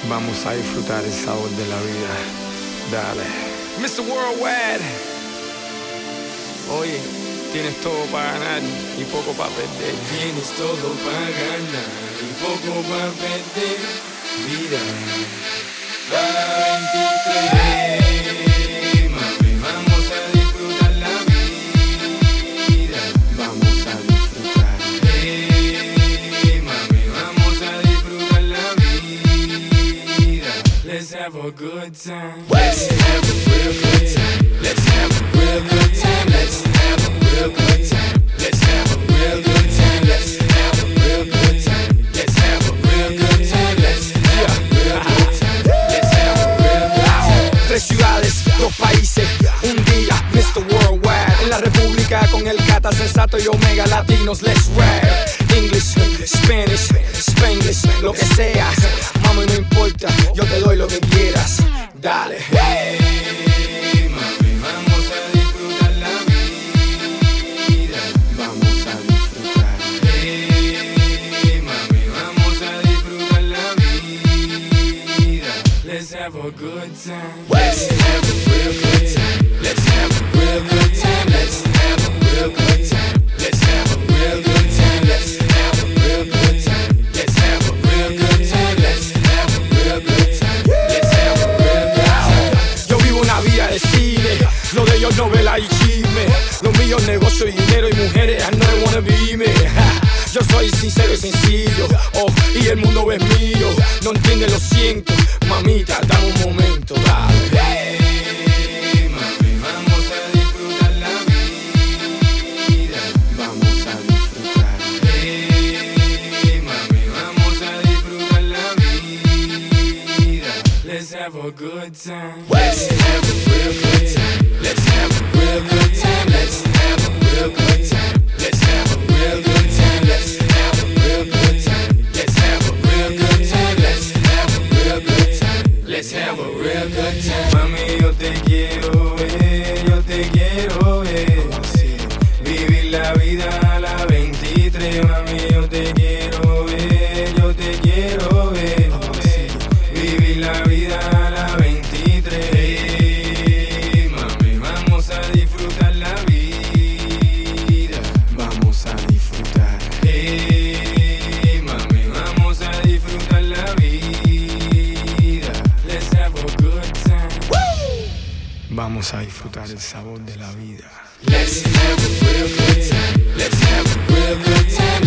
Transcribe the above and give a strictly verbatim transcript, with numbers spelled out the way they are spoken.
Vamos a disfrutar el sabor de la vida. Dale. mister Worldwide. Oye, tienes todo para ganar y poco para perder. Tienes todo para ganar y poco para perder. Vida para veintitrés. Mami, vamos a disfrutar la vida. Vamos a disfrutar. Hey, mami, vamos a disfrutar la vida. Let's have a good time. Let's have a real good time. Let's have a real good time. Let's have a real good time. Let's have a real good time. Let's have a real good time. Let's have a real good time. Let's have a real good time. Let's have a real good time. Tres ciudades, dos países, un día, mister Worldwide. En la República con el Cata, Sensato y Omega Latinos, let's ride. English, Spanish, Spanglish, lo que sea. Mami, no importa, yo te doy lo que quieras. Dale. Hey, mami, vamos a disfrutar la vida. Vamos a disfrutar. Hey, mami, vamos a disfrutar la vida. Let's have a good time. Let's have a real good time. Let's have a real good time. Let's have a real good time. Let's have a real good time. Let's have a real good time. Let's have a real good time. Let's have a real good time. Let's have a real good time. Yo vivo una vida de cine, lo de ellos novela y chisme. Lo mío negocio y dinero y mujeres, I know they wanna be me. Yo soy sincero y sencillo, oh, y el mundo es mío. No entiende, lo siento, mamita, dame un momento, dale. Hey, mami, vamos a disfrutar la vida. Vamos a disfrutar. Hey, mami, vamos a disfrutar la vida. Let's have a good time. Let's have a real good time. Let's have a real good time. Let's have a real good time. Let's have a real good time. Let's have a real good time. Let's have a real good time. Let's have a real good time. Let's have a real good time. Mami, yo te quiero ver, yo te quiero ver. Vivir la vida a la veintitrés. Mami, yo te quiero ver, yo te quiero ver. Vivir la vida a la veintitrés. Hey, mami, vamos a disfrutar la vida. Vamos a disfrutar. Hey, mami, vamos a disfrutar la vida. Let's have a good time. Vamos a disfrutar el sabor de la vida. Let's have a real good time. Let's have a real good time.